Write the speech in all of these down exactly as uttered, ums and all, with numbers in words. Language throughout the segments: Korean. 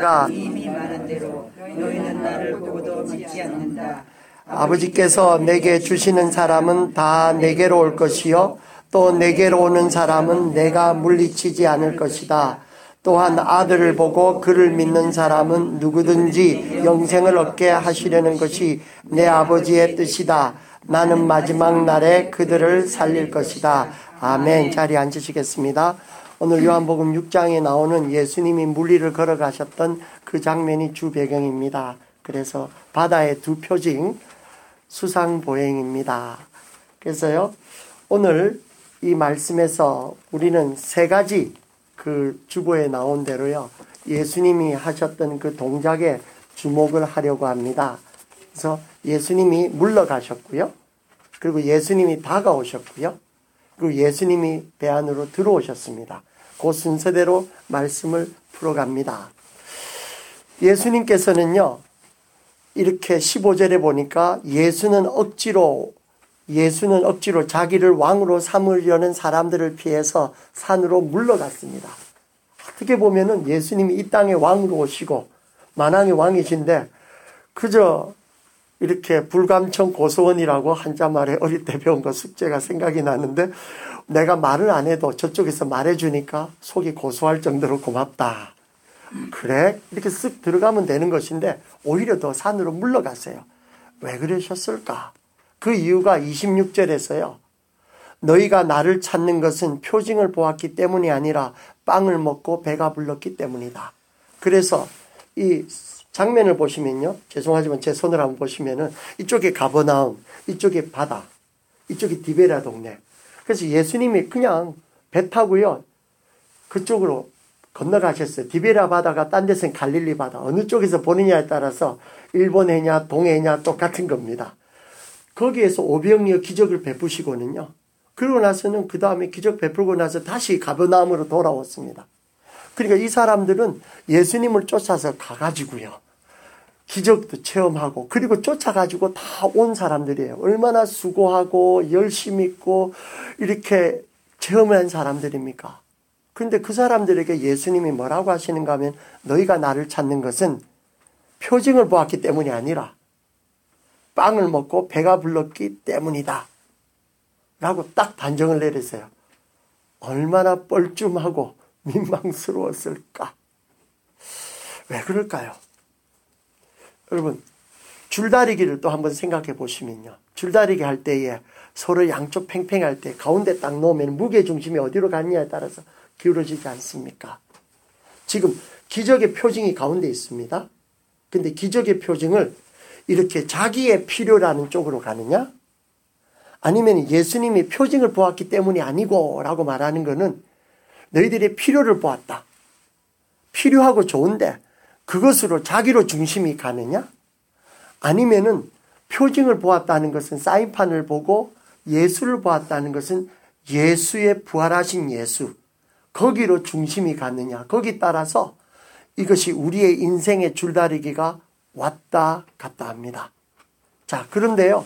내가 이미 말한 대로 너희는 나를 보고도 믿지 않는다. 아버지께서 내게 주시는 사람은 다 내게로 올 것이요 또 내게로 오는 사람은 내가 물리치지 않을 것이다. 또한 아들을 보고 그를 믿는 사람은 누구든지 영생을 얻게 하시려는 것이 내 아버지의 뜻이다. 나는 마지막 날에 그들을 살릴 것이다. 아멘. 자리에 앉으시겠습니다. 오늘 요한복음 육 장에 나오는 예수님이 물리를 걸어가셨던 그 장면이 주 배경입니다. 그래서 바다의 두 표징 수상보행입니다. 그래서요 오늘 이 말씀에서 우리는 세 가지 그 주보에 나온 대로요 예수님이 하셨던 그 동작에 주목을 하려고 합니다. 그래서 예수님이 물러가셨고요, 그리고 예수님이 다가오셨고요, 그리고 예수님이 배 안으로 들어오셨습니다. 그 순서대로 말씀을 풀어갑니다. 예수님께서는요 이렇게 십오 절에 보니까 예수는 억지로 예수는 억지로 자기를 왕으로 삼으려는 사람들을 피해서 산으로 물러갔습니다. 어떻게 보면은 예수님이 이 땅에 왕으로 오시고 만왕의 왕이신데 그저 이렇게 불감청 고소원이라고 한자말에 어릴 때 배운 거 숙제가 생각이 나는데, 내가 말을 안 해도 저쪽에서 말해주니까 속이 고소할 정도로 고맙다. 그래? 이렇게 쓱 들어가면 되는 것인데 오히려 더 산으로 물러갔어요. 왜 그러셨을까? 그 이유가 이십육 절에서요. 너희가 나를 찾는 것은 표징을 보았기 때문이 아니라 빵을 먹고 배가 불렀기 때문이다. 그래서 이 장면을 보시면요. 죄송하지만 제 손을 한번 보시면은 이쪽에 가버나움, 이쪽에 바다, 이쪽에 디베랴 동네. 그래서 예수님이 그냥 배 타고요. 그쪽으로 건너가셨어요. 디베랴 바다가 딴 데서는 갈릴리 바다. 어느 쪽에서 보느냐에 따라서 일본 해냐 동해냐 똑같은 겁니다. 거기에서 오병이어 기적을 베푸시고는요. 그러고 나서는 그 다음에 기적 베풀고 나서 다시 가버나움으로 돌아왔습니다. 그러니까 이 사람들은 예수님을 쫓아서 가가지고요. 기적도 체험하고 그리고 쫓아가지고 다 온 사람들이에요. 얼마나 수고하고 열심히 있고 이렇게 체험한 사람들입니까? 그런데 그 사람들에게 예수님이 뭐라고 하시는가 하면 너희가 나를 찾는 것은 표징을 보았기 때문이 아니라 빵을 먹고 배가 불렀기 때문이다 라고 딱 단정을 내렸어요. 얼마나 뻘쭘하고 민망스러웠을까? 왜 그럴까요? 여러분, 줄다리기를 또 한번 생각해 보시면요. 줄다리기 할 때에 서로 양쪽 팽팽할 때 가운데 딱 놓으면 무게중심이 어디로 갔냐에 따라서 기울어지지 않습니까? 지금 기적의 표징이 가운데 있습니다. 근데 기적의 표징을 이렇게 자기의 필요라는 쪽으로 가느냐? 아니면 예수님이 표징을 보았기 때문이 아니고 라고 말하는 것은 너희들의 필요를 보았다. 필요하고 좋은데 그것으로 자기로 중심이 가느냐? 아니면은 표징을 보았다는 것은 사인판을 보고 예수를 보았다는 것은 예수의 부활하신 예수, 거기로 중심이 가느냐? 거기 따라서 이것이 우리의 인생의 줄다리기가 왔다 갔다 합니다. 자, 그런데요.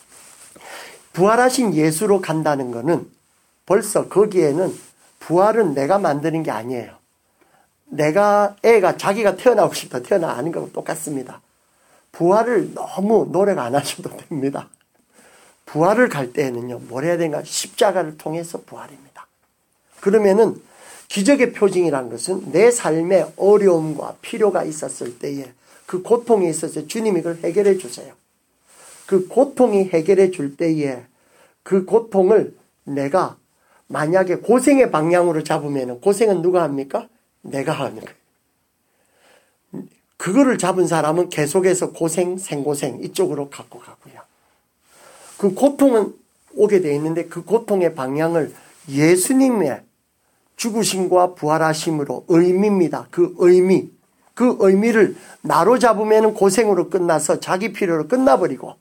부활하신 예수로 간다는 것은 벌써 거기에는 부활은 내가 만드는 게 아니에요. 내가 애가 자기가 태어나고 싶다 태어나 아닌 거하고 똑같습니다. 부활을 너무 노력 안 하셔도 됩니다. 부활을 갈 때에는요. 뭘 해야 되는가? 십자가를 통해서 부활입니다. 그러면은 기적의 표징이라는 것은 내 삶에 어려움과 필요가 있었을 때에 그 고통이 있어서 주님이 그걸 해결해 주세요. 그 고통이 해결해 줄 때에 그 고통을 내가 만약에 고생의 방향으로 잡으면 고생은 누가 합니까? 내가 하는 거예요. 그거를 잡은 사람은 계속해서 고생, 생고생 이쪽으로 갖고 가고요. 그 고통은 오게 돼 있는데 그 고통의 방향을 예수님의 죽으심과 부활하심으로 의미입니다. 그 의미. 그 의미를 나로 잡으면 고생으로 끝나서 자기 필요로 끝나버리고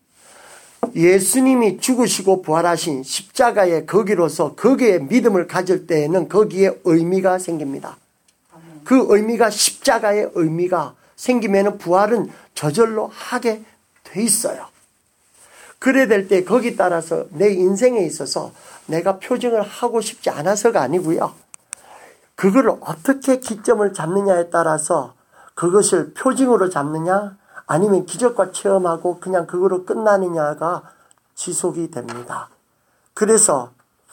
예수님이 죽으시고 부활하신 십자가의 거기로서 거기에 믿음을 가질 때에는 거기에 의미가 생깁니다. 그 의미가 십자가의 의미가 생기면 부활은 저절로 하게 돼 있어요. 그래야 될 때 거기 따라서 내 인생에 있어서 내가 표징을 하고 싶지 않아서가 아니고요. 그걸 어떻게 기점을 잡느냐에 따라서 그것을 표징으로 잡느냐 아니면 기적과 체험하고 그냥 그거로 끝나느냐가 지속이 됩니다. 그래서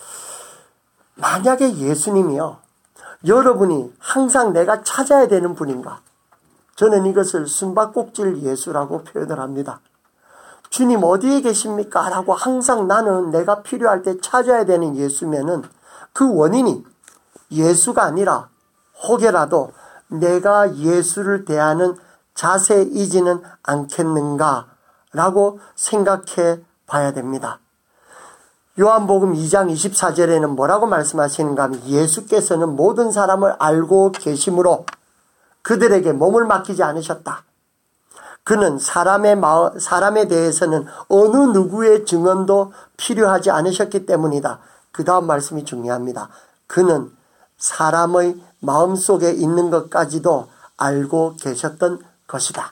만약에 예수님이요, 여러분이 항상 내가 찾아야 되는 분인가? 저는 이것을 숨바꼭질 예수라고 표현을 합니다. 주님 어디에 계십니까? 라고 항상 나는 내가 필요할 때 찾아야 되는 예수면은 그 원인이 예수가 아니라 혹여라도 내가 예수를 대하는 자세이지는 않겠는가? 라고 생각해 봐야 됩니다. 요한복음 이 장 이십사 절에는 뭐라고 말씀하시는가 하면 예수께서는 모든 사람을 알고 계심으로 그들에게 몸을 맡기지 않으셨다. 그는 사람의 마음, 사람에 대해서는 어느 누구의 증언도 필요하지 않으셨기 때문이다. 그 다음 말씀이 중요합니다. 그는 사람의 마음속에 있는 것까지도 알고 계셨던 것이다.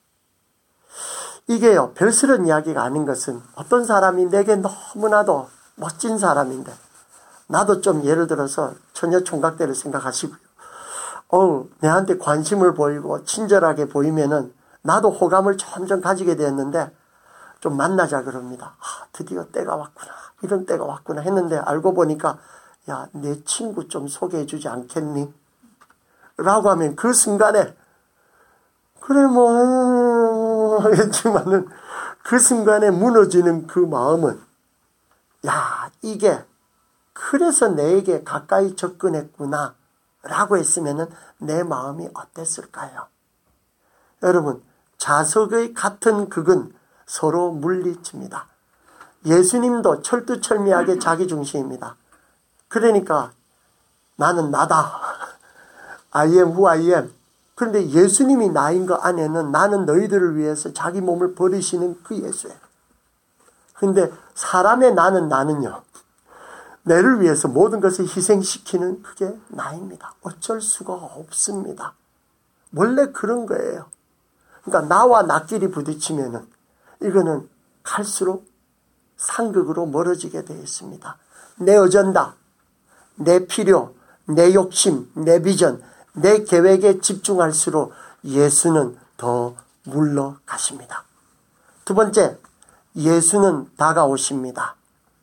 이게요, 별스런 이야기가 아닌 것은 어떤 사람이 내게 너무나도 멋진 사람인데 나도 좀 예를 들어서 처녀 총각대를 생각하시고요. 어, 내한테 관심을 보이고 친절하게 보이면은 나도 호감을 점점 가지게 되었는데 좀 만나자 그럽니다. 아, 드디어 때가 왔구나. 이런 때가 왔구나 했는데 알고 보니까 야, 내 친구 좀 소개해 주지 않겠니? 라고 하면 그 순간에 그래 뭐 하겠지만은 그 순간에 무너지는 그 마음은 야, 이게 그래서 내게 가까이 접근했구나 라고 했으면은 내 마음이 어땠을까요? 여러분, 자석의 같은 극은 서로 물리칩니다. 예수님도 철두철미하게 자기중심입니다. 그러니까 나는 나다. I am who I am. 그런데 예수님이 나인 것 안에는 나는 너희들을 위해서 자기 몸을 버리시는 그 예수예요. 그런데 사람의 나는 나는요. 나를 위해서 모든 것을 희생시키는 그게 나입니다. 어쩔 수가 없습니다. 원래 그런 거예요. 그러니까 나와 나끼리 부딪히면은 이거는 갈수록 상극으로 멀어지게 되어 있습니다. 내 어전다, 내 필요, 내 욕심, 내 비전, 내 계획에 집중할수록 예수는 더 물러가십니다. 두 번째, 예수는 다가오십니다.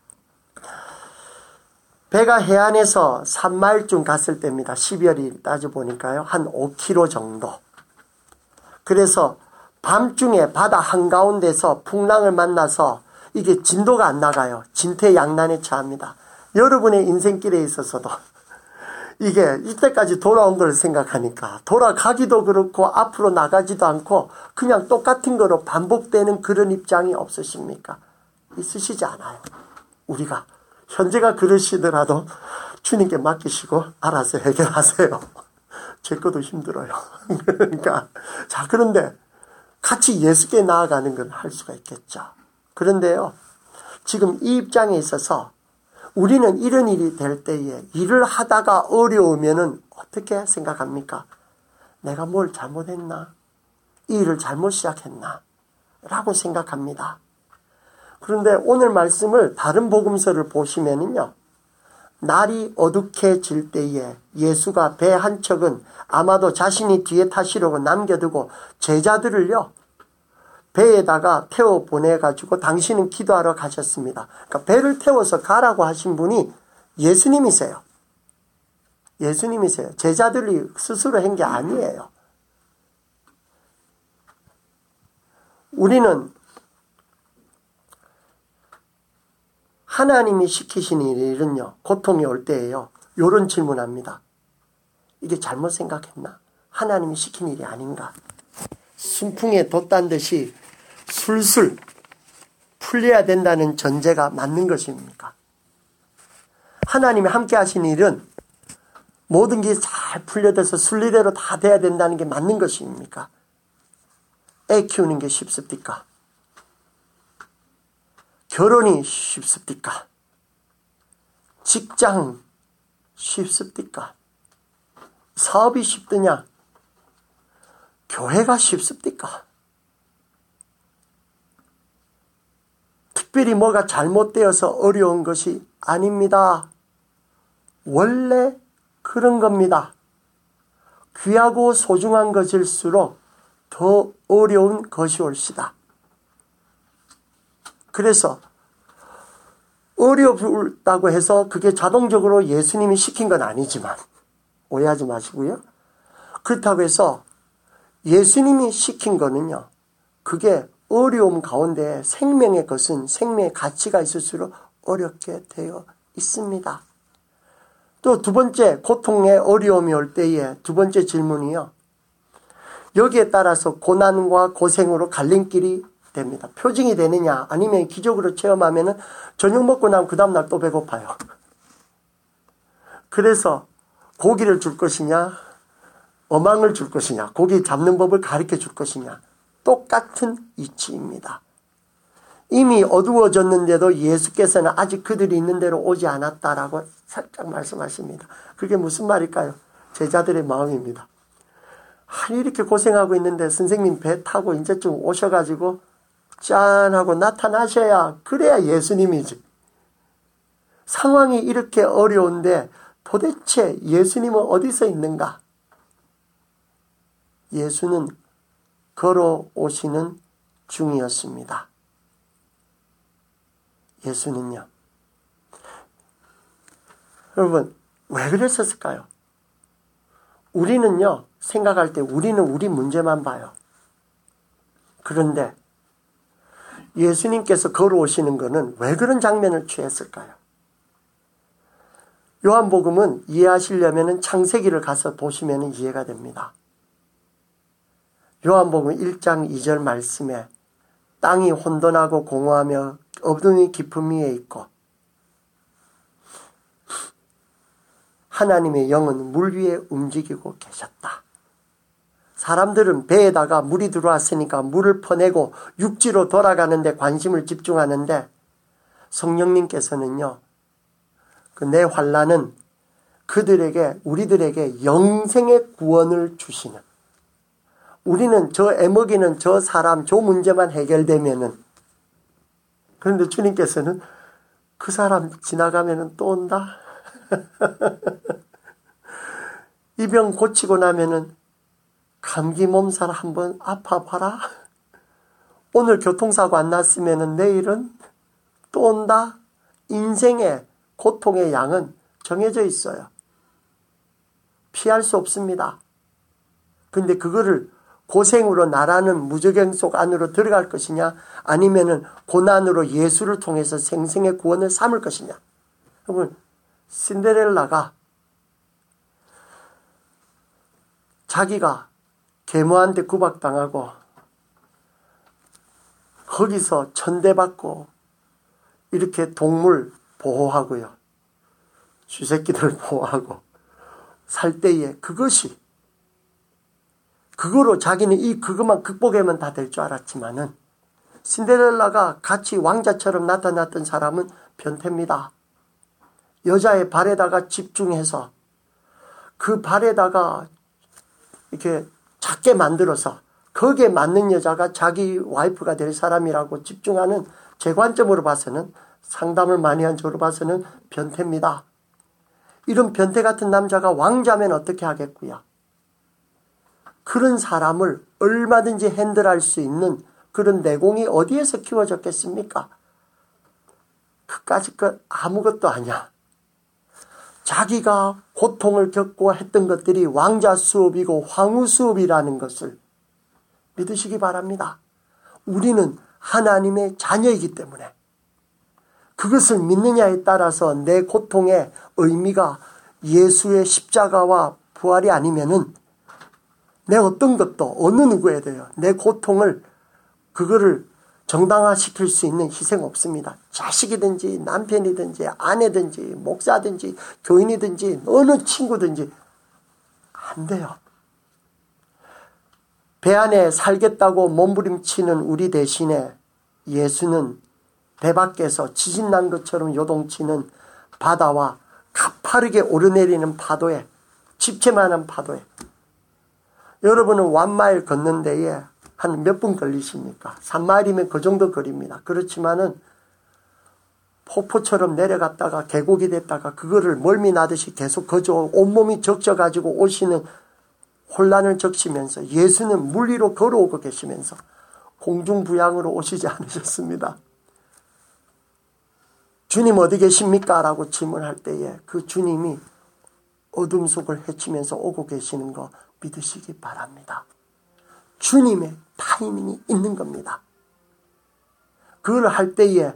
배가 해안에서 삼 마일쯤 갔을 때입니다. 십여일이 따져보니까요. 한 오 킬로미터 정도. 그래서 밤중에 바다 한가운데서 풍랑을 만나서 이게 진도가 안 나가요. 진퇴양난에 처합니다. 여러분의 인생길에 있어서도 이게 이때까지 돌아온 걸 생각하니까 돌아가기도 그렇고 앞으로 나가지도 않고 그냥 똑같은 거로 반복되는 그런 입장이 없으십니까? 있으시지 않아요. 우리가 현재가 그러시더라도 주님께 맡기시고 알아서 해결하세요. 제 것도 힘들어요. 그러니까 자, 그런데 같이 예수께 나아가는 건 할 수가 있겠죠. 그런데요, 지금 이 입장에 있어서 우리는 이런 일이 될 때에 일을 하다가 어려우면은 어떻게 생각합니까? 내가 뭘 잘못했나? 이 일을 잘못 시작했나? 라고 생각합니다. 그런데 오늘 말씀을 다른 복음서를 보시면은요, 날이 어둑해질 때에 예수가 배 한 척은 아마도 자신이 뒤에 타시려고 남겨두고 제자들을요, 배에다가 태워 보내가지고 당신은 기도하러 가셨습니다. 그러니까 배를 태워서 가라고 하신 분이 예수님이세요. 예수님이세요. 제자들이 스스로 한 게 아니에요. 우리는 하나님이 시키신 일은요, 고통이 올 때에요, 요런 질문합니다. 이게 잘못 생각했나? 하나님이 시킨 일이 아닌가? 순풍에 돛단 듯이 술술 풀려야 된다는 전제가 맞는 것입니까? 하나님이 함께 하신 일은 모든 게 잘 풀려져서 순리대로 다 돼야 된다는 게 맞는 것입니까? 애 키우는 게 쉽습니까? 결혼이 쉽습니까? 직장 쉽습니까? 사업이 쉽더냐? 교회가 쉽습니까? 특별히 뭐가 잘못되어서 어려운 것이 아닙니다. 원래 그런 겁니다. 귀하고 소중한 것일수록 더 어려운 것이 올시다. 그래서 어렵다고 해서 그게 자동적으로 예수님이 시킨 건 아니지만 오해하지 마시고요. 그렇다고 해서 예수님이 시킨 거는요. 그게 어려움 가운데 생명의 것은 생명의 가치가 있을수록 어렵게 되어 있습니다. 또 두 번째 고통의 어려움이 올 때에 두 번째 질문이요. 여기에 따라서 고난과 고생으로 갈림길이 됩니다. 표징이 되느냐 아니면 기적으로 체험하면은 저녁 먹고 나면 그 다음날 또 배고파요. 그래서 고기를 줄 것이냐 어망을 줄 것이냐 고기 잡는 법을 가르쳐 줄 것이냐 똑같은 이치입니다. 이미 어두워졌는데도 예수께서는 아직 그들이 있는 대로 오지 않았다라고 살짝 말씀하십니다. 그게 무슨 말일까요? 제자들의 마음입니다. 아니 이렇게 고생하고 있는데 선생님 배 타고 이제쯤 오셔가지고 짠 하고 나타나셔야 그래야 예수님이지. 상황이 이렇게 어려운데 도대체 예수님은 어디서 있는가? 예수는 걸어오시는 중이었습니다. 예수는요. 여러분 왜 그랬었을까요? 우리는요. 생각할 때 우리는 우리 문제만 봐요. 그런데 예수님께서 걸어오시는 것은 왜 그런 장면을 취했을까요? 요한복음은 이해하시려면 창세기를 가서 보시면 이해가 됩니다. 요한복음 일 장 이 절 말씀에 땅이 혼돈하고 공허하며 어둠이 깊음 위에 있고 하나님의 영은 물 위에 움직이고 계셨다. 사람들은 배에다가 물이 들어왔으니까 물을 퍼내고 육지로 돌아가는데 관심을 집중하는데 성령님께서는요. 그 내 환난은 그들에게 우리들에게 영생의 구원을 주시는 우리는 저 애먹이는 저 사람 저 문제만 해결되면은 그런데 주님께서는 그 사람 지나가면은 또 온다. 이 병 고치고 나면은 감기 몸살 한번 아파봐라. 오늘 교통사고 안 났으면은 내일은 또 온다. 인생의 고통의 양은 정해져 있어요. 피할 수 없습니다. 근데 그거를 고생으로 나라는 무저갱 속 안으로 들어갈 것이냐 아니면은 고난으로 예수를 통해서 생생의 구원을 삼을 것이냐. 여러분 신데렐라가 자기가 계모한테 구박당하고 거기서 천대받고 이렇게 동물 보호하고요. 쥐새끼들 보호하고 살 때에 그것이 그거로 자기는 이 그것만 극복하면 다 될 줄 알았지만은 신데렐라가 같이 왕자처럼 나타났던 사람은 변태입니다. 여자의 발에다가 집중해서 그 발에다가 이렇게 작게 만들어서 거기에 맞는 여자가 자기 와이프가 될 사람이라고 집중하는 제 관점으로 봐서는 상담을 많이 한 저로 봐서는 변태입니다. 이런 변태 같은 남자가 왕자면 어떻게 하겠고요. 그런 사람을 얼마든지 핸들할 수 있는 그런 내공이 어디에서 키워졌겠습니까? 그까짓 것 아무것도 아니야. 자기가 고통을 겪고 했던 것들이 왕자 수업이고 황후 수업이라는 것을 믿으시기 바랍니다. 우리는 하나님의 자녀이기 때문에 그것을 믿느냐에 따라서 내 고통의 의미가 예수의 십자가와 부활이 아니면은 내 어떤 것도 어느 누구에 대해요. 내 고통을 그거를 정당화시킬 수 있는 희생 없습니다. 자식이든지 남편이든지 아내든지 목사든지 교인이든지 어느 친구든지 안 돼요. 배 안에 살겠다고 몸부림치는 우리 대신에 예수는 배 밖에서 지진 난 것처럼 요동치는 바다와 가파르게 오르내리는 파도에 집채만한 파도에 여러분은 완마일 걷는 데에 한 몇 분 걸리십니까? 삼 마일이면 그 정도 거리입니다. 그렇지만은 폭포처럼 내려갔다가 계곡이 됐다가 그거를 멀미 나듯이 계속 거저 온몸이 적셔가지고 오시는 혼란을 적시면서 예수는 물 위로 걸어오고 계시면서 공중부양으로 오시지 않으셨습니다. 주님 어디 계십니까? 라고 질문할 때에 그 주님이 어둠 속을 헤치면서 오고 계시는 거 믿으시기 바랍니다. 주님의 타이밍이 있는 겁니다. 그걸 할 때에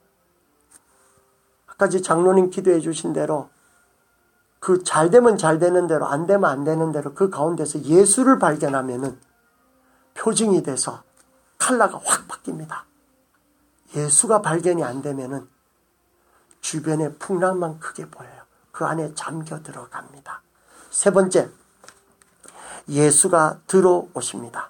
아까 장로님 기도해 주신 대로 그 잘 되면 잘 되는 대로 안 되면 안 되는 대로 그 가운데서 예수를 발견하면은 표징이 돼서 컬러가 확 바뀝니다. 예수가 발견이 안 되면은 주변에 풍랑만 크게 보여요. 그 안에 잠겨 들어갑니다. 세 번째, 예수가 들어오십니다.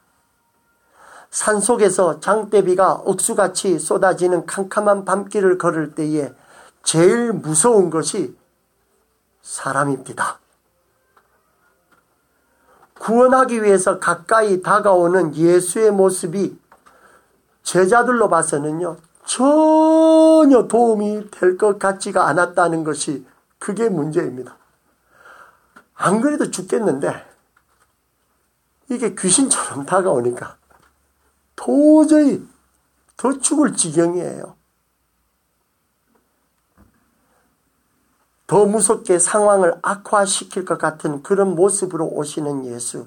산속에서 장대비가 억수같이 쏟아지는 캄캄한 밤길을 걸을 때에 제일 무서운 것이 사람입니다. 구원하기 위해서 가까이 다가오는 예수의 모습이 제자들로 봐서는요, 전혀 도움이 될 것 같지가 않았다는 것이 그게 문제입니다. 안 그래도 죽겠는데 이게 귀신처럼 다가오니까 도저히 더 죽을 지경이에요. 더 무섭게 상황을 악화시킬 것 같은 그런 모습으로 오시는 예수.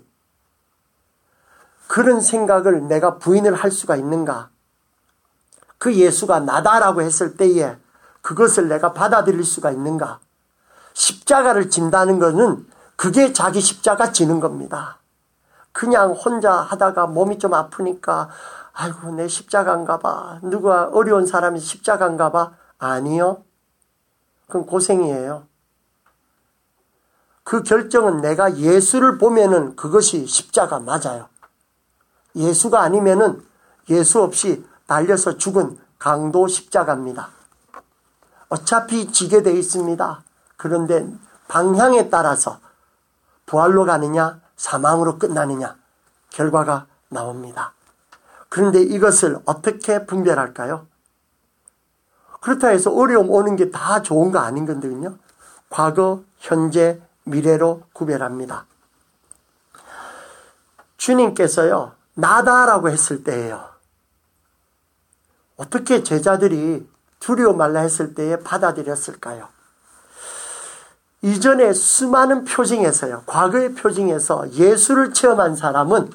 그런 생각을 내가 부인을 할 수가 있는가? 그 예수가 나다라고 했을 때에 그것을 내가 받아들일 수가 있는가? 십자가를 진다는 것은 그게 자기 십자가 지는 겁니다. 그냥 혼자 하다가 몸이 좀 아프니까 아이고 내 십자가인가 봐. 누가 어려운 사람이 십자가인가 봐. 아니요. 그건 고생이에요. 그 결정은 내가 예수를 보면은 그것이 십자가 맞아요. 예수가 아니면은 예수 없이 달려서 죽은 강도 십자가입니다. 어차피 지게 돼 있습니다. 그런데 방향에 따라서 부활로 가느냐 사망으로 끝나느냐 결과가 나옵니다. 그런데 이것을 어떻게 분별할까요? 그렇다 해서 어려움 오는 게 다 좋은 거 아닌 건데요. 과거, 현재, 미래로 구별합니다. 주님께서요, 나다라고 했을 때예요. 어떻게 제자들이 두려워 말라 했을 때에 받아들였을까요? 이전에 수많은 표징에서요, 과거의 표징에서 예수를 체험한 사람은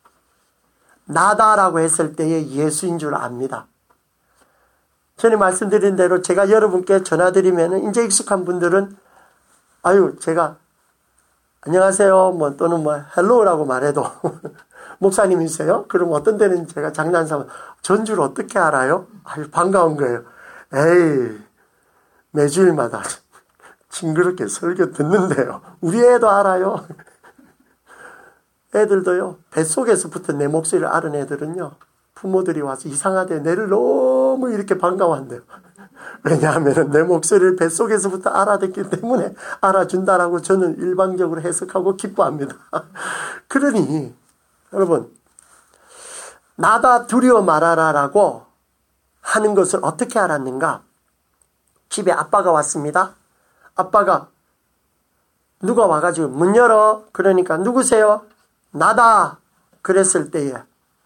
나다라고 했을 때에 예수인 줄 압니다. 전에 말씀드린 대로 제가 여러분께 전화드리면 이제 익숙한 분들은 아유 제가 안녕하세요 뭐 또는 뭐 헬로우라고 말해도 목사님이세요? 그럼 어떤 때는 제가 장난삼아 전주를 어떻게 알아요? 아유 반가운 거예요. 에이 매주일마다 징그럽게 설교 듣는데요. 우리 애도 알아요. 애들도요. 뱃속에서부터 내 목소리를 아는 애들은요. 부모들이 와서 이상하대 내를 너무 이렇게 반가워한대요. 왜냐하면 내 목소리를 뱃속에서부터 알아듣기 때문에 알아준다라고 저는 일방적으로 해석하고 기뻐합니다. 그러니 여러분 나다 두려워 말아라라고 하는 것을 어떻게 알았는가? 집에 아빠가 왔습니다. 아빠가 누가 와가지고 문 열어. 그러니까 누구세요? 나다. 그랬을 때에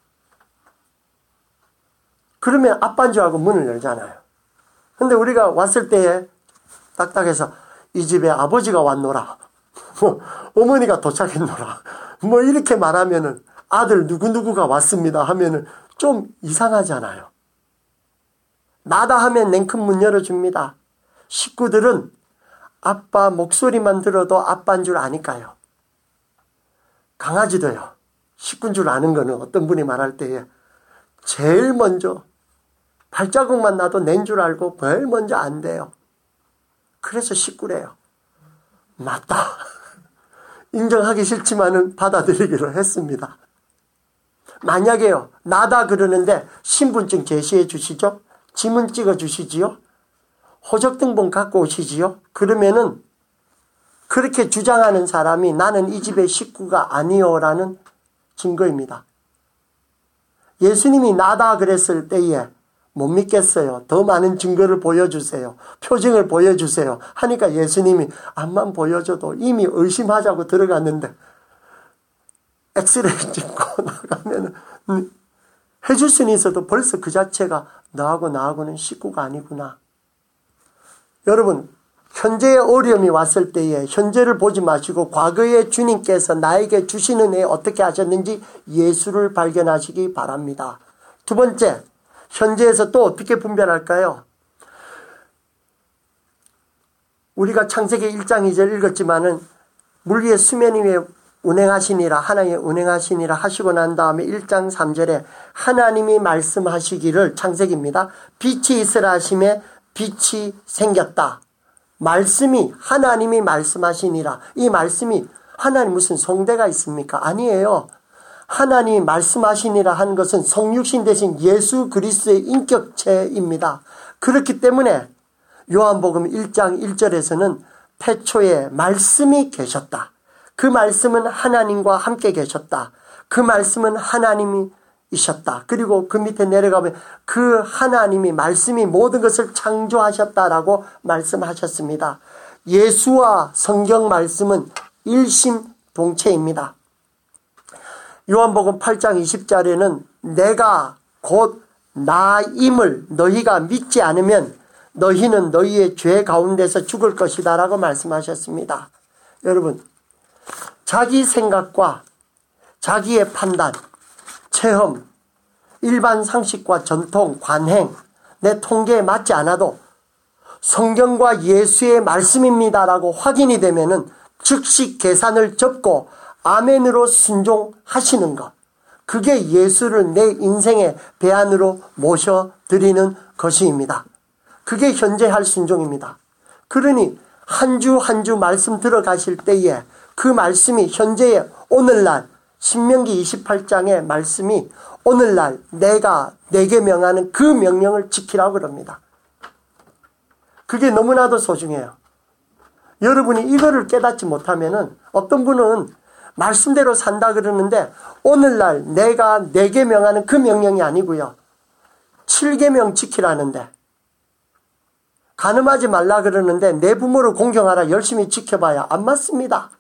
그러면 아빠인 줄 알고 문을 열잖아요. 근데 우리가 왔을 때에 딱딱해서 이 집에 아버지가 왔노라. 뭐 어머니가 도착했노라. 뭐 이렇게 말하면은 아들 누구누구가 왔습니다 하면은 좀 이상하잖아요. 나다 하면 냉큼 문 열어줍니다. 식구들은 아빠 목소리만 들어도 아빠인 줄 아니까요. 강아지도요. 식구인 줄 아는 거는 어떤 분이 말할 때에 제일 먼저 발자국만 나도 낸 줄 알고 제일 먼저 안 돼요. 그래서 식구래요. 맞다. 인정하기 싫지만은 받아들이기로 했습니다. 만약에요. 나다 그러는데 신분증 제시해 주시죠. 지문 찍어 주시지요. 호적등본 갖고 오시지요. 그러면은 그렇게 주장하는 사람이 나는 이 집의 식구가 아니요라는 증거입니다. 예수님이 나다 그랬을 때에 못 믿겠어요. 더 많은 증거를 보여주세요. 표징을 보여주세요. 하니까 예수님이 앞만 보여줘도 이미 의심하자고 들어갔는데 엑스레이 찍고 나가면 해줄 수는 있어도 벌써 그 자체가 너하고 나하고는 식구가 아니구나. 여러분, 현재의 어려움이 왔을 때에 현재를 보지 마시고 과거에 주님께서 나에게 주시는 애 어떻게 하셨는지 예수를 발견하시기 바랍니다. 두 번째, 현재에서 또 어떻게 분별할까요? 우리가 창세기 일 장 이 절 읽었지만은 물 위에 수면 위에 운행하시니라, 하나님이 운행하시니라 하시고 난 다음에 일 장 삼 절에 하나님이 말씀하시기를, 창세기입니다. 빛이 있으라 하심에 빛이 생겼다. 말씀이, 하나님이 말씀하시니라. 이 말씀이 하나님 무슨 성대가 있습니까? 아니에요. 하나님이 말씀하시니라 하는 것은 성육신 대신 예수 그리스도의 인격체입니다. 그렇기 때문에 요한복음 일 장 일 절에서는 태초에 말씀이 계셨다. 그 말씀은 하나님과 함께 계셨다. 그 말씀은 하나님이셨다. 그리고 그 밑에 내려가면 그 하나님이, 말씀이 모든 것을 창조하셨다라고 말씀하셨습니다. 예수와 성경 말씀은 일심동체입니다. 요한복음 팔 장 이십 절에는 내가 곧 나임을 너희가 믿지 않으면 너희는 너희의 죄 가운데서 죽을 것이다 라고 말씀하셨습니다. 여러분, 자기 생각과 자기의 판단, 체험, 일반 상식과 전통, 관행, 내 통계에 맞지 않아도 성경과 예수의 말씀입니다라고 확인이 되면은 즉시 계산을 접고 아멘으로 순종하시는 것. 그게 예수를 내 인생의 배안으로 모셔드리는 것입니다. 그게 현재 할 순종입니다. 그러니 한 주 한 주 말씀 들어가실 때에 그 말씀이 현재의 오늘날 신명기 이십팔 장의 말씀이 오늘날 내가 내게 명하는 그 명령을 지키라고 그럽니다. 그게 너무나도 소중해요. 여러분이 이거를 깨닫지 못하면은 어떤 분은 말씀대로 산다 그러는데 오늘날 내가 내게 명하는 그 명령이 아니고요. 칠 계명 지키라는데, 간음하지 말라 그러는데 내 부모를 공경하라 열심히 지켜봐야 안 맞습니다.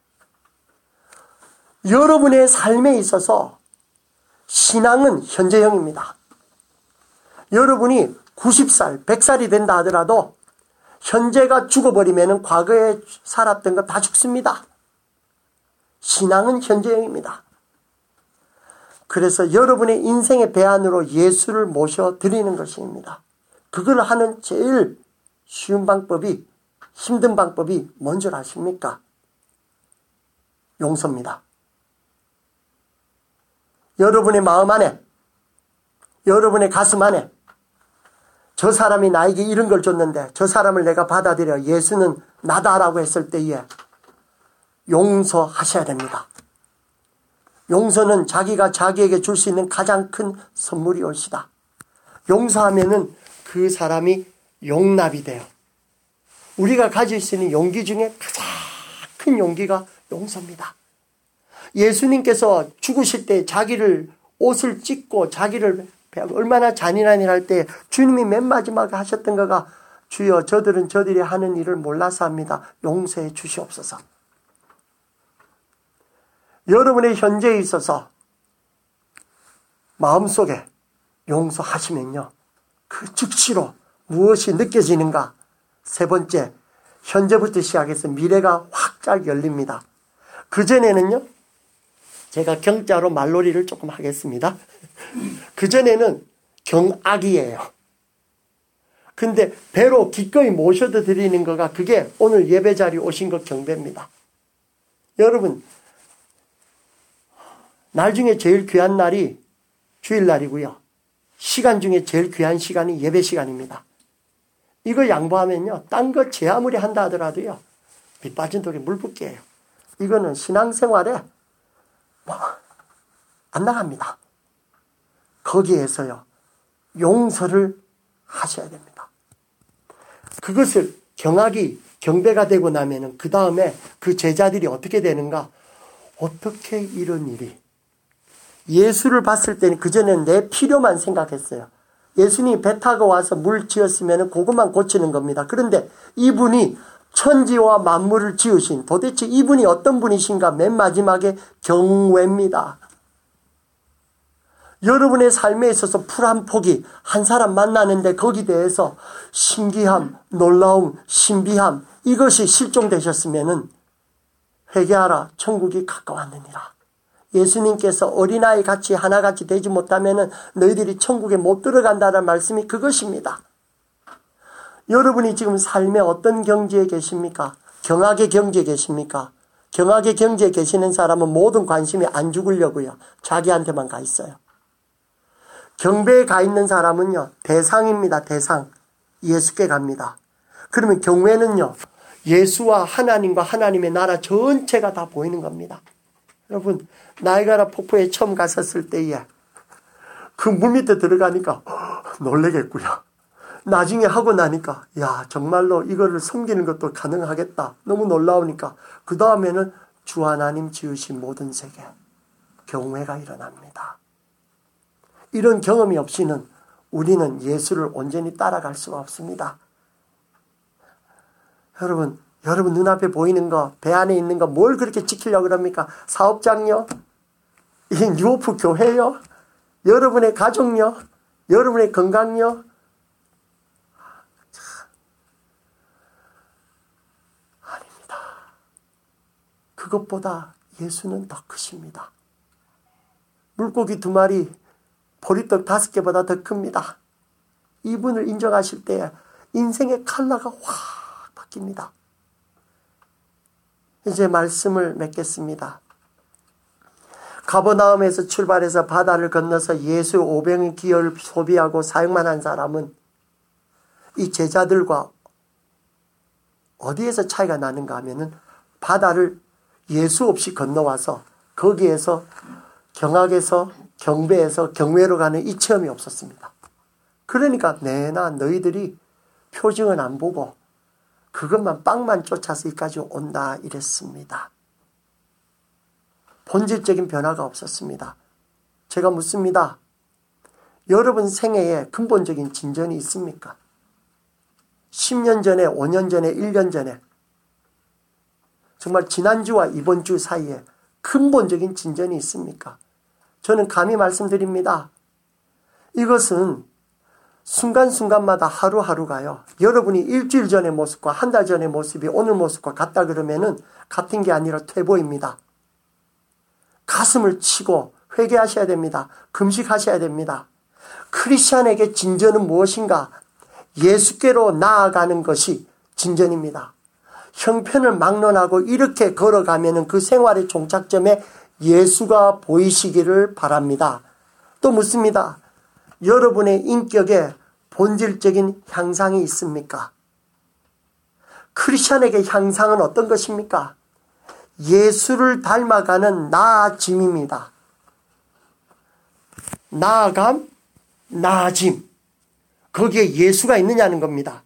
여러분의 삶에 있어서 신앙은 현재형입니다. 여러분이 구십 살, 백 살이 된다 하더라도 현재가 죽어버리면 과거에 살았던 거 다 죽습니다. 신앙은 현재형입니다. 그래서 여러분의 인생의 배안으로 예수를 모셔드리는 것입니다. 그걸 하는 제일 쉬운 방법이, 힘든 방법이 뭔 줄 아십니까? 용서입니다. 여러분의 마음 안에, 여러분의 가슴 안에 저 사람이 나에게 이런 걸 줬는데 저 사람을 내가 받아들여 예수는 나다라고 했을 때에 용서하셔야 됩니다. 용서는 자기가 자기에게 줄 수 있는 가장 큰 선물이 올시다. 용서하면은 그 사람이 용납이 돼요. 우리가 가질 수 있는 용기 중에 가장 큰 용기가 용서입니다. 예수님께서 죽으실 때 자기를 옷을 찢고 자기를 얼마나 잔인한 일 할 때 주님이 맨 마지막에 하셨던 거가 주여 저들은 저들이 하는 일을 몰라서 합니다. 용서해 주시옵소서. 여러분의 현재에 있어서 마음속에 용서하시면요. 그 즉시로 무엇이 느껴지는가? 세 번째, 현재부터 시작해서 미래가 확 열립니다. 그전에는요. 제가 경자로 말놀이를 조금 하겠습니다. 그전에는 경악이에요. 근데 배로 기꺼이 모셔다 드리는 거가 그게 오늘 예배 자리에 오신 것 경배입니다. 여러분, 날 중에 제일 귀한 날이 주일날이고요. 시간 중에 제일 귀한 시간이 예배 시간입니다. 이거 양보하면요. 딴 거 제 아무리 한다 하더라도요. 밑 빠진 독에 물 붓기예요. 이거는 신앙생활에 뭐 안 나갑니다. 거기에서요. 용서를 하셔야 됩니다. 그것을 경악이 경배가 되고 나면은 그 다음에 그 제자들이 어떻게 되는가? 어떻게 이런 일이? 예수를 봤을 때는 그전에는 내 필요만 생각했어요. 예수님이 배 타고 와서 물 지었으면 그것만 고치는 겁니다. 그런데 이분이 천지와 만물을 지으신 도대체 이분이 어떤 분이신가? 맨 마지막에 경외입니다. 여러분의 삶에 있어서 풀 한 포기, 한 사람 만나는데 거기에 대해서 신기함, 놀라움, 신비함 이것이 실종되셨으면은 회개하라, 천국이 가까웠느니라. 예수님께서 어린아이 같이 하나같이 되지 못하면은 너희들이 천국에 못 들어간다는 말씀이 그것입니다. 여러분이 지금 삶의 어떤 경지에 계십니까? 경악의 경지에 계십니까? 경악의 경지에 계시는 사람은 모든 관심이 안 죽으려고요. 자기한테만 가 있어요. 경배에 가 있는 사람은요, 대상입니다. 대상. 예수께 갑니다. 그러면 경외는요, 예수와 하나님과 하나님의 나라 전체가 다 보이는 겁니다. 여러분, 나이가라 폭포에 처음 갔었을 때에 그 물 밑에 들어가니까 놀래겠고요. 나중에 하고 나니까 야 정말로 이거를 섬기는 것도 가능하겠다. 너무 놀라우니까 그 다음에는 주 하나님 지으신 모든 세계 경외가 일어납니다. 이런 경험이 없이는 우리는 예수를 온전히 따라갈 수가 없습니다. 여러분, 여러분 눈앞에 보이는 거, 배 안에 있는 거 뭘 그렇게 지키려고 그럽니까? 사업장요? 이 뉴오프 교회요? 여러분의 가족요? 여러분의 건강요? 아닙니다. 그것보다 예수는 더 크십니다. 물고기 두 마리, 보리떡 다섯 개보다 더 큽니다. 이분을 인정하실 때 인생의 컬러가 확 바뀝니다. 이제 말씀을 맺겠습니다. 가버나움에서 출발해서 바다를 건너서 예수의 오병의 기혈을 소비하고 사용만 한 사람은 이 제자들과 어디에서 차이가 나는가 하면은 바다를 예수 없이 건너와서 거기에서 경악에서 경배에서 경외로 가는 이 체험이 없었습니다. 그러니까 내나 너희들이 표징은 안 보고 그것만 빵만 쫓아서 여기까지 온다 이랬습니다. 본질적인 변화가 없었습니다. 제가 묻습니다. 여러분 생애에 근본적인 진전이 있습니까? 십 년 전에, 오 년 전에, 일 년 전에 정말 지난주와 이번 주 사이에 근본적인 진전이 있습니까? 저는 감히 말씀드립니다. 이것은 순간순간마다 하루하루가요. 여러분이 일주일 전의 모습과 한 달 전의 모습이 오늘 모습과 같다 그러면은 같은 게 아니라 퇴보입니다. 가슴을 치고 회개하셔야 됩니다. 금식하셔야 됩니다. 크리스찬에게 진전은 무엇인가? 예수께로 나아가는 것이 진전입니다. 형편을 막론하고 이렇게 걸어가면은 그 생활의 종착점에 예수가 보이시기를 바랍니다. 또 묻습니다. 여러분의 인격에 본질적인 향상이 있습니까? 크리스찬에게 향상은 어떤 것입니까? 예수를 닮아가는 나아짐입니다. 나아감, 나아짐. 거기에 예수가 있느냐는 겁니다.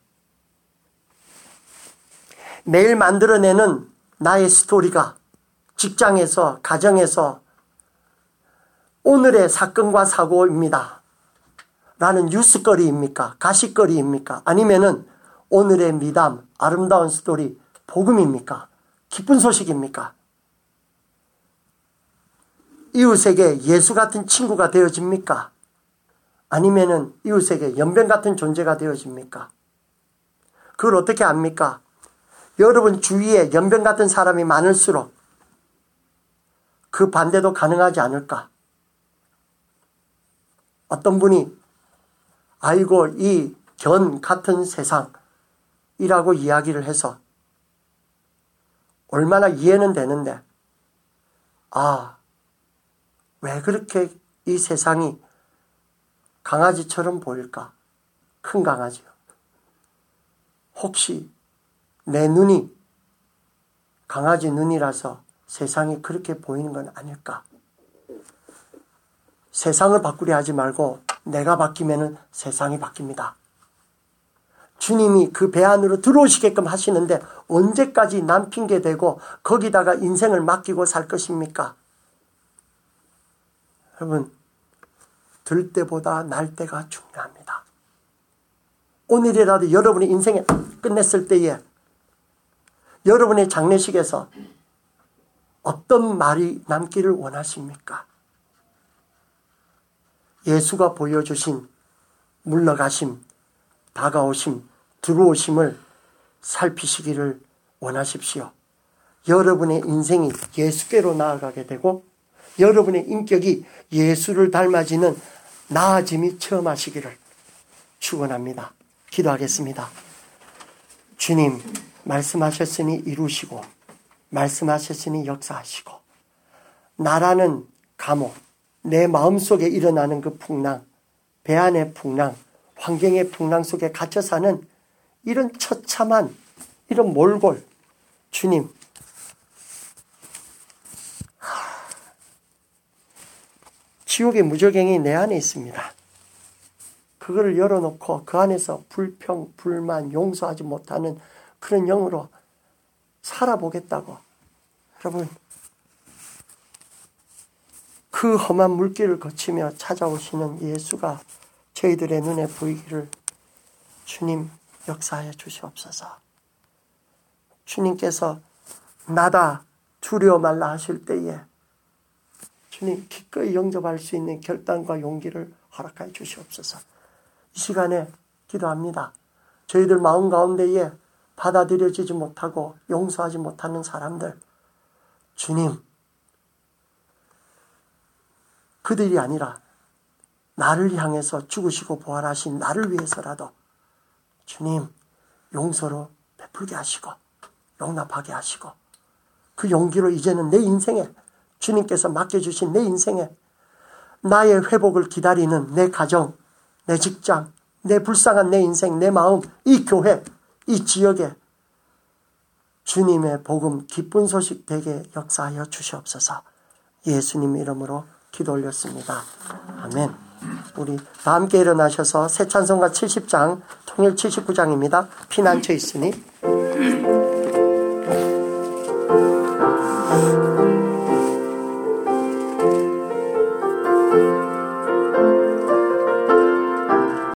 매일 만들어내는 나의 스토리가 직장에서, 가정에서 오늘의 사건과 사고입니다. 라는 뉴스거리입니까? 가십거리입니까? 아니면은 오늘의 미담, 아름다운 스토리, 복음입니까? 기쁜 소식입니까? 이웃에게 예수 같은 친구가 되어집니까? 아니면은 이웃에게 연변 같은 존재가 되어집니까? 그걸 어떻게 압니까? 여러분 주위에 연변 같은 사람이 많을수록 그 반대도 가능하지 않을까? 어떤 분이 아이고 이 견 같은 세상이라고 이야기를 해서 얼마나 이해는 되는데 아, 왜 그렇게 이 세상이 강아지처럼 보일까? 큰 강아지요. 혹시 내 눈이 강아지 눈이라서 세상이 그렇게 보이는 건 아닐까? 세상을 바꾸려 하지 말고 내가 바뀌면은 세상이 바뀝니다. 주님이 그 배 안으로 들어오시게끔 하시는데 언제까지 남 핑계 대고 거기다가 인생을 맡기고 살 것입니까? 여러분, 들 때보다 날 때가 중요합니다. 오늘이라도 여러분의 인생에 끝냈을 때에 여러분의 장례식에서 어떤 말이 남기를 원하십니까? 예수가 보여주신 물러가심, 다가오심, 들어오심을 살피시기를 원하십시오. 여러분의 인생이 예수께로 나아가게 되고 여러분의 인격이 예수를 닮아지는 나아짐이 체험하시기를 축원합니다. 기도하겠습니다. 주님, 말씀하셨으니 이루시고 말씀하셨으니 역사하시고 나라는 감옥, 내 마음속에 일어나는 그 풍랑, 배 안의 풍랑, 환경의 풍랑 속에 갇혀 사는 이런 처참한 이런 몰골, 주님, 지옥의 무저갱이 내 안에 있습니다. 그거를 열어놓고 그 안에서 불평, 불만, 용서하지 못하는 그런 영으로 살아보겠다고. 여러분, 그 험한 물길을 거치며 찾아오시는 예수가 저희들의 눈에 보이기를 주님 역사하여 주시옵소서. 주님께서 나다 두려워 말라 하실 때에 주님 기꺼이 영접할 수 있는 결단과 용기를 허락하여 주시옵소서. 이 시간에 기도합니다. 저희들 마음 가운데에 받아들여지지 못하고 용서하지 못하는 사람들, 주님, 그들이 아니라 나를 향해서 죽으시고 부활하신 나를 위해서라도 주님 용서로 베풀게 하시고 용납하게 하시고 그 용기로 이제는 내 인생에 주님께서 맡겨주신 내 인생에 나의 회복을 기다리는 내 가정, 내 직장, 내 불쌍한 내 인생, 내 마음, 이 교회, 이 지역에 주님의 복음 기쁜 소식 되게 역사하여 주시옵소서. 예수님 이름으로 기도 올렸습니다. 아멘. 우리 다 함께 일어나셔서 새 찬송가 칠십 장 통일 칠십구 장입니다. 피난처 있으니